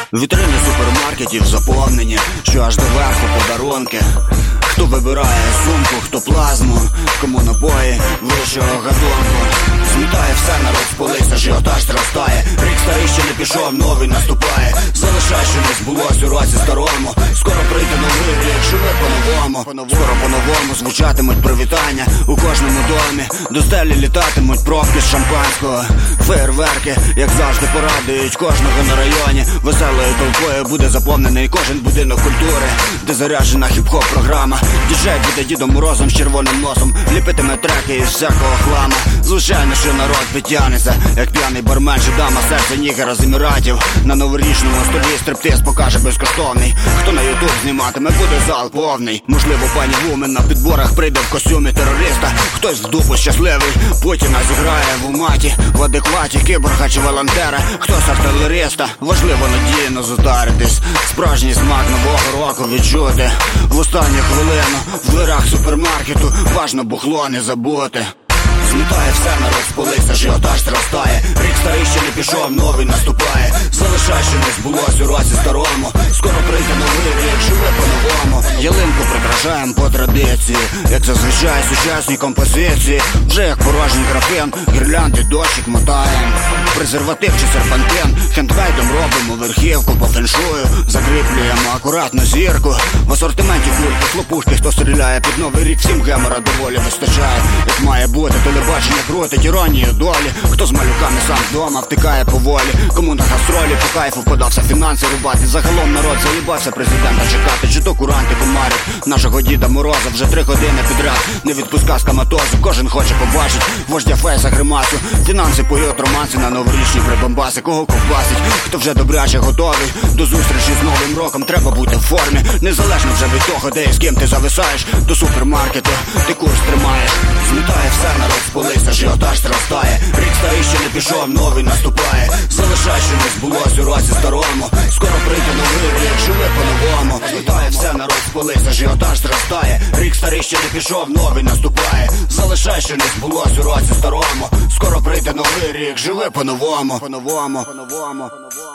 Вітрини супермаркетів заповнені, що аж до верху подарунки. Хто вибирає сумку, хто плазму, кому напої вищого гатунку. Змітає все, народ спалився, ажіотаж зростає. Рік старий ще не пішов, новий наступає. Залишай, що не збулось у році старому. Скоро прийде новий рік, живе по-новому. Скоро по-новому звучатимуть привітання у кожному домі. До стелі літатимуть пробки з шампанського. Фейерверки, як завжди, порадують кожного на районі. Веселою толпою буде заповнений кожен будинок культури, де заряджена хіп-хоп програма. Діджей буде Дідом Морозом з червоним носом, ліпитиме треки із всякого хлама. Звичайно, що народ підтягнеться, як п'яний бармен чи дама, серце нігера з Еміратів. На новорічному столі стриптиз покаже безкоштовний. Хто на ютуб зніматиме, буде зал повний. Можливо, пані Вумен на підборах прийде в костюмі терориста. Хтось в дупу щасливий, Путіна зіграє в уматі, в адекваті кіборга чи волонтера. Хтось артилериста, важливо надійно затаритись. Справжній смак нового року відчути. В останню хвилину в дверях супермаркету важно бухло не забути. Змітає все, народ спалився, ажіотаж зростає. Рік старий ще не пішов, новий наступає. Залишай, що не збулось у році старому. Скоро прийде новий рік, живе по-новому. Ялинку прикрашаємо по традиції, як зазвичай сучасні композиції. Вже як порожній графен, гірлянди, дощик мотаєм. Презерватив чи серпантин, хендмейдом робимо верхівку по феншую. Закріплюємо акуратно зірку. В асортименті кульки, хлопушки, хто стріляє під новий рік. Всім гемора доволі вистачає, як має бути. Телебачення крутить іронію долі. Хто з малюками сам вдома втикає поволі. Кому на гастролі по кайфу подався фінанси рубати. Загалом народ заїбався президента чекати. Чи то куранти комарять нашого Діда Мороза. Вже 3 години підряд не відпуска з коматозу. Кожен хоче побачить вождя фейса гримасу. Фінанси поють романси на новорічні прибамбаси. Кого ковбасить, хто вже добряче готовий до зустрічі з Новим роком. Треба бути в формі, незалежно вже від того, де і з ким ти зависаєш. До супермаркету ти курс тримаєш. Змітає все, народ спалився, ажіотаж зростає. Рік старий ще не пішов, новий наступає. Залишай, що не збулось у році старому. Скоро прийде новий рік, живе по-новому. Змітає все, народ спалився, ажіотаж зростає. Рік старий ще не пішов, новий наступає. Залишай, що не збулось у році старому. Скоро прийде новий рік, живе по-новому.